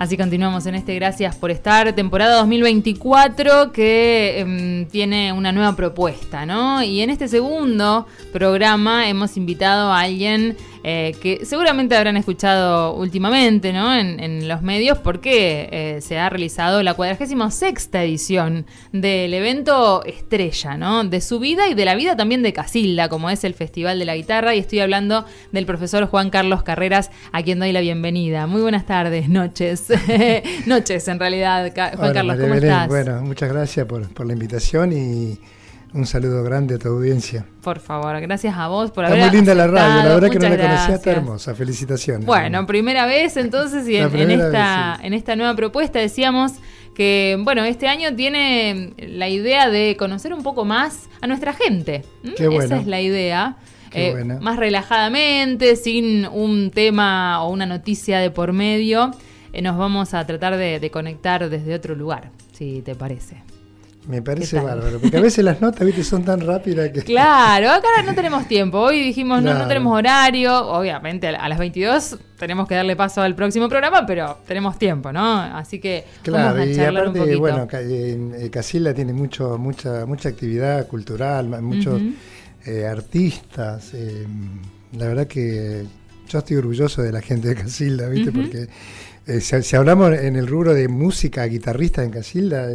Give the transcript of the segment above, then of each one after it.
Así continuamos en este Gracias por Estar, temporada 2024, que tiene una nueva propuesta, ¿no? Y en este segundo programa hemos invitado a alguien que seguramente habrán escuchado últimamente, ¿no? En los medios, porque se ha realizado la 46ª edición del evento estrella, ¿no? De su vida y de la vida también de Casilda, como es el Festival de la Guitarra, y estoy hablando del profesor Juan Carlos Carreras, a quien doy la bienvenida. Muy buenas tardes, noches. Noches, en realidad, Juan Carlos, ¿cómo estás? Bueno, muchas gracias por la invitación y un saludo grande a tu audiencia. Por favor, gracias a vos por haber aceptado. Está muy linda la radio, la verdad que no la conocía, está hermosa. Felicitaciones. Bueno, primera vez entonces, y en esta nueva propuesta decíamos que, bueno, este año tiene la idea de conocer un poco más a nuestra gente. Qué bueno. Esa es la idea. Más relajadamente, sin un tema o una noticia de por medio, nos vamos a tratar de conectar desde otro lugar, si te parece. Me parece bárbaro, porque a veces las notas, viste, son tan rápidas que... Claro, acá no tenemos tiempo. Hoy dijimos, claro, no tenemos horario. Obviamente a las 22 tenemos que darle paso al próximo programa, pero tenemos tiempo, ¿no? Así que claro, vamos a charlar aparte, un poquito. Bueno, Casilda tiene mucha actividad cultural, muchos artistas. La verdad que yo estoy orgulloso de la gente de Casilda, ¿viste? Porque si hablamos en el rubro de música guitarrista en Casilda,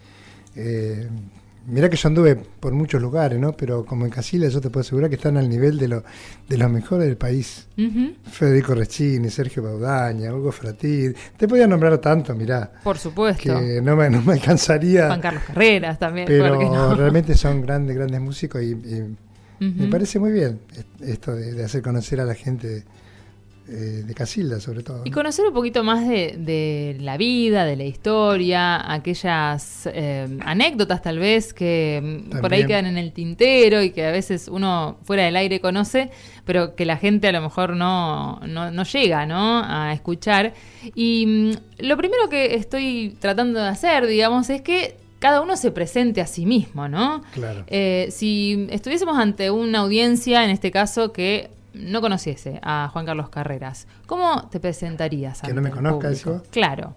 mirá que yo anduve por muchos lugares, ¿no? Pero como en Casilda yo te puedo asegurar que están al nivel de los mejores del país. Federico Recchini, Sergio Baudaña, Hugo Fratini. Te podía nombrar tanto, mirá. Por supuesto. Que no me alcanzaría. Juan Carlos Carreras también. Pero no. Realmente son grandes músicos y me parece muy bien esto de hacer conocer a la gente de Casilda, sobre todo, ¿no? Y conocer un poquito más de la vida, de la historia, aquellas anécdotas tal vez que también por ahí quedan en el tintero y que a veces uno fuera del aire conoce, pero que la gente a lo mejor no llega, ¿no?, a escuchar. Y lo primero que estoy tratando de hacer, digamos, es que cada uno se presente a sí mismo, ¿no? Claro. Si estuviésemos ante una audiencia, en este caso, que no conociese a Juan Carlos Carreras, ¿cómo te presentarías? Que no me conozca eso. Claro.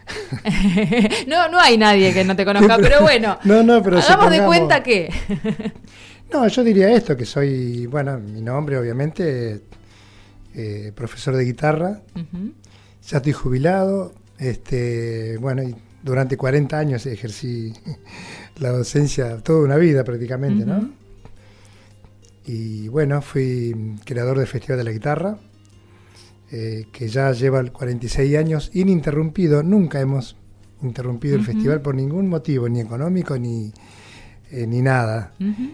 No hay nadie que no te conozca, pero bueno, pero hagamos de cuenta que... No, yo diría esto, que soy, bueno, mi nombre obviamente, profesor de guitarra, ya estoy jubilado, bueno, y durante 40 años ejercí la docencia toda una vida prácticamente, ¿no? Y bueno, fui creador del Festival de la Guitarra, que ya lleva 46 años ininterrumpido. Nunca hemos interrumpido el festival por ningún motivo, ni económico, ni nada.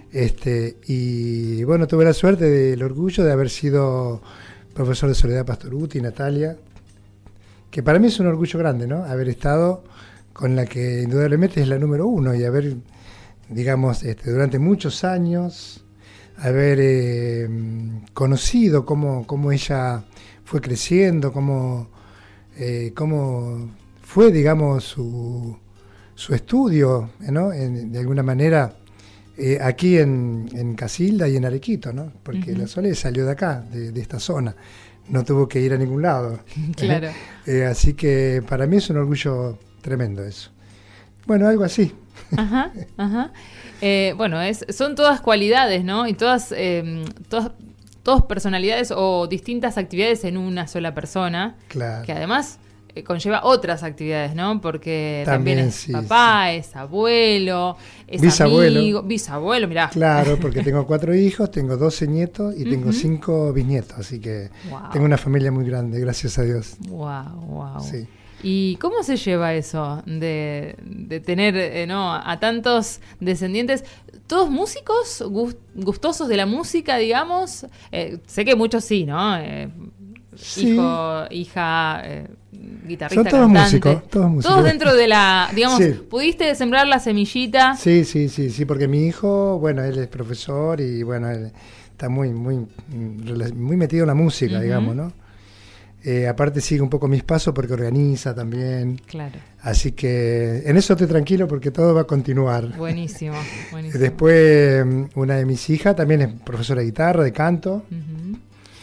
Y bueno, tuve la suerte del orgullo de haber sido profesor de Soledad Pastorutti y Natalia, que para mí es un orgullo grande, ¿no? Haber estado con la que indudablemente es la número uno y haber, digamos, durante muchos años, haber conocido cómo ella fue creciendo, cómo fue, digamos, su estudio, ¿no? De alguna manera, aquí en Casilda y en Arequito, ¿no? Porque la Sole salió de acá, de esta zona, no tuvo que ir a ningún lado. Claro. Así que para mí es un orgullo tremendo eso. Bueno, algo así. Ajá. Bueno, son todas cualidades, ¿no? Y todas personalidades o distintas actividades en una sola persona. Claro. Que además conlleva otras actividades, ¿no? Porque también es papá, es abuelo, es amigo, bisabuelo, mirá. Claro, porque tengo 4 hijos, tengo 12 nietos y tengo 5 bisnietos, así que tengo una familia muy grande, gracias a Dios. Wow. Sí. ¿Y cómo se lleva eso de tener a tantos descendientes? ¿Todos músicos, gustosos de la música, digamos? Sé que muchos sí, ¿no? Sí. Hijo, hija, guitarrista, son todos cantante. Músicos. Todos dentro de la, digamos, ¿pudiste sembrar la semillita? Sí, porque mi hijo, bueno, él es profesor y bueno, él está muy metido en la música, digamos, ¿no? Aparte sigue un poco mis pasos porque organiza también. Claro. Así que en eso estoy tranquilo porque todo va a continuar. Buenísimo. Después una de mis hijas también es profesora de guitarra, de canto.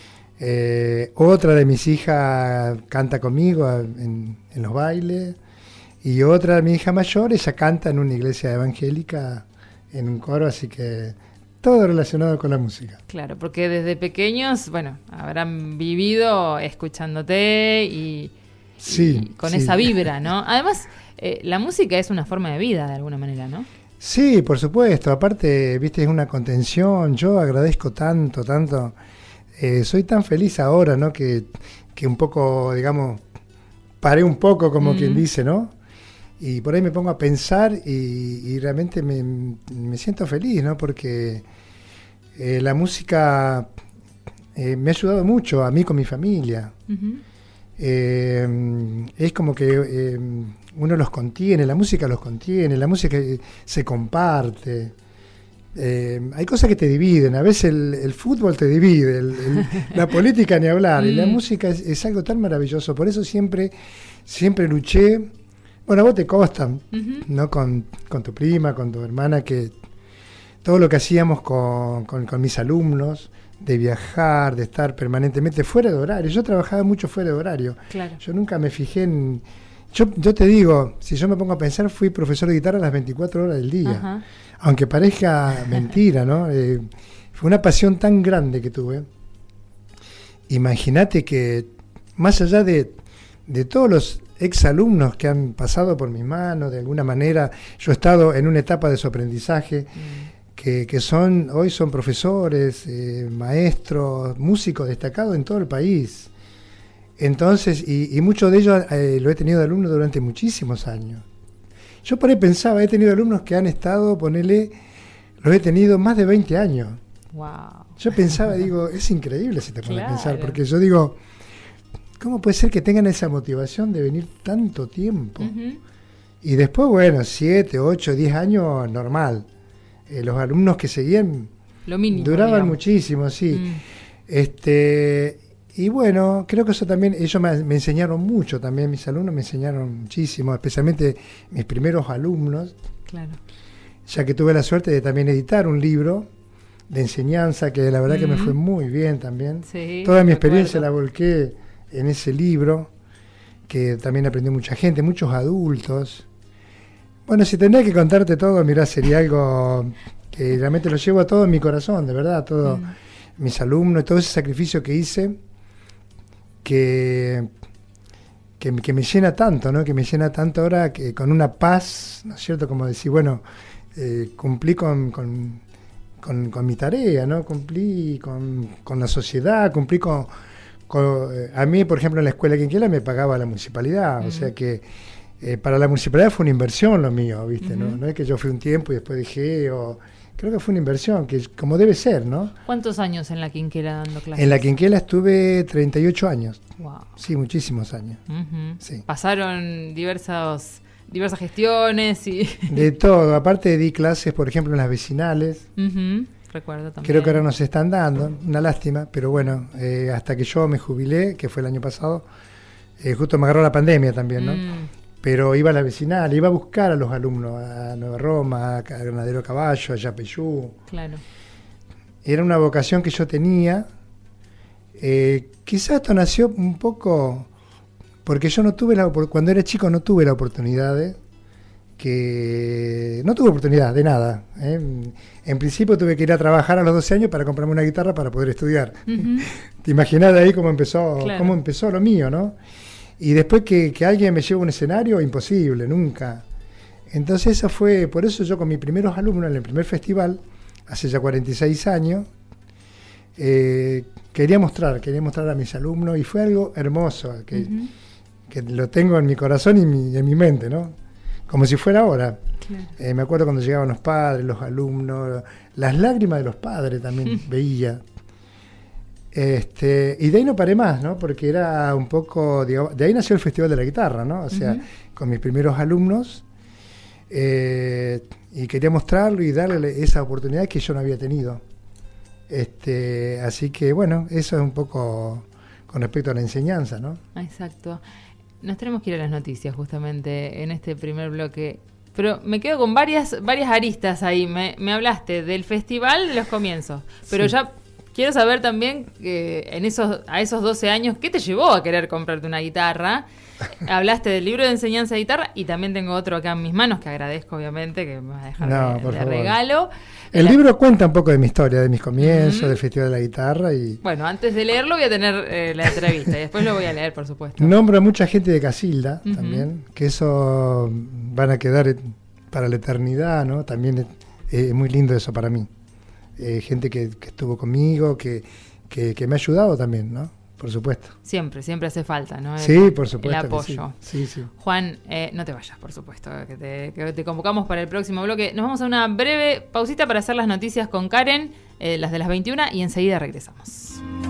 Otra de mis hijas canta conmigo en los bailes. Y otra de mi hija mayor, ella canta en una iglesia evangélica, en un coro, así que todo relacionado con la música. Claro, porque desde pequeños, bueno, habrán vivido escuchándote y con esa vibra, ¿no? Además, la música es una forma de vida, de alguna manera, ¿no? Sí, por supuesto. Aparte, viste, es una contención. Yo agradezco tanto. Soy tan feliz ahora, ¿no? Que un poco, digamos, paré un poco, como quien dice, ¿no? Y por ahí me pongo a pensar y realmente me siento feliz, ¿no? Porque la música me ha ayudado mucho a mí con mi familia. Uh-huh. Es como que uno los contiene, la música se comparte. Hay cosas que te dividen, a veces el fútbol te divide, la política ni hablar, y la música es algo tan maravilloso. Por eso siempre luché. Bueno, a vos te consta, uh-huh, ¿no? Con tu prima, con tu hermana, que todo lo que hacíamos con mis alumnos, de viajar, de estar permanentemente fuera de horario. Yo trabajaba mucho fuera de horario. Claro. Yo nunca me fijé en... Yo te digo, si yo me pongo a pensar, fui profesor de guitarra las 24 horas del día. Uh-huh. Aunque parezca mentira, ¿no? Fue una pasión tan grande que tuve. Imagínate que, más allá de todos los exalumnos que han pasado por mis manos, de alguna manera, yo he estado en una etapa de su aprendizaje, que hoy son profesores, maestros, músicos destacados en todo el país. Entonces, y muchos de ellos lo he tenido de alumnos durante muchísimos años. Yo por ahí pensaba, he tenido alumnos que han estado, los he tenido más de 20 años. Wow. Yo pensaba, digo, es increíble si te pones a pensar, porque yo digo, ¿cómo puede ser que tengan esa motivación de venir tanto tiempo? Uh-huh. Y después, bueno, 7, 8, 10 años, normal. Los alumnos que seguían lo mínimo, duraban, digamos, muchísimo, sí. Y bueno, creo que eso también, ellos me enseñaron mucho también, mis alumnos me enseñaron muchísimo, especialmente mis primeros alumnos. Claro. Ya que tuve la suerte de también editar un libro de enseñanza, que la verdad que me fue muy bien también. Sí, toda mi experiencia la volqué en ese libro, que también aprendió mucha gente, muchos adultos. Bueno, si tendría que contarte todo, mirá, sería algo que realmente lo llevo a todo en mi corazón, de verdad, todos mis alumnos, todo ese sacrificio que hice, que me llena tanto, ¿no? Que me llena tanto ahora, que con una paz, ¿no es cierto? Como decir, bueno, cumplí con mi tarea, ¿no? Cumplí con la sociedad, cumplí a mí, por ejemplo, en la escuela Quinquela me pagaba la municipalidad, o sea que para la municipalidad fue una inversión lo mío, ¿viste? Uh-huh. No es que yo fui un tiempo y después dejé, creo que fue una inversión, que como debe ser, ¿no? ¿Cuántos años en la Quinquela dando clases? En la Quinquela estuve 38 años. Wow. Sí, muchísimos años. Uh-huh. Sí. Pasaron diversas gestiones y... De todo, aparte di clases, por ejemplo, en las vecinales. Uh-huh. Recuerdo también. Creo que ahora nos están dando, una lástima, pero bueno, hasta que yo me jubilé, que fue el año pasado, justo me agarró la pandemia también, ¿no? Pero iba a la vecinal, iba a buscar a los alumnos, a Nueva Roma, a Granadero Caballo, a Yapeyú. Claro. Era una vocación que yo tenía. Quizás esto nació un poco porque yo cuando era chico no tuve la oportunidad no tuve oportunidad de nada. En principio tuve que ir a trabajar a los 12 años para comprarme una guitarra para poder estudiar. Uh-huh. Te imaginás de ahí cómo empezó lo mío, ¿no? Y después que alguien me lleve a un escenario, imposible, nunca. Entonces por eso yo con mis primeros alumnos en el primer festival, hace ya 46 años, quería mostrar a mis alumnos, y fue algo hermoso, que lo tengo en mi corazón y en mi mente, ¿no? Como si fuera ahora. Claro. Me acuerdo cuando llegaban los padres, los alumnos, las lágrimas de los padres también veía. Y de ahí no paré más, ¿no? Porque era un poco, digamos, de ahí nació el Festival de la Guitarra, ¿no? O sea, con mis primeros alumnos, y quería mostrarlo y darle esa oportunidad que yo no había tenido. Así que, bueno, eso es un poco con respecto a la enseñanza, ¿no? Exacto. Nos tenemos que ir a las noticias justamente en este primer bloque. Pero me quedo con varias aristas ahí. Me hablaste del festival de los comienzos, pero sí, ya Quiero saber también que a esos 12 años, ¿qué te llevó a querer comprarte una guitarra? Hablaste del libro de enseñanza de guitarra y también tengo otro acá en mis manos que agradezco, obviamente, que me vas a dejar de regalo. El libro cuenta un poco de mi historia, de mis comienzos, del Festival de la Guitarra. Bueno, antes de leerlo voy a tener la entrevista y después lo voy a leer, por supuesto. Nombro a mucha gente de Casilda también, que eso van a quedar para la eternidad, ¿no? También es muy lindo eso para mí. Gente que estuvo conmigo, que me ha ayudado también, ¿no? Por supuesto. Siempre hace falta, ¿no? Sí, por supuesto. El apoyo. Sí. Juan, no te vayas, por supuesto, que te convocamos para el próximo bloque. Nos vamos a una breve pausita para hacer las noticias con Karen, las de las 21, y enseguida regresamos.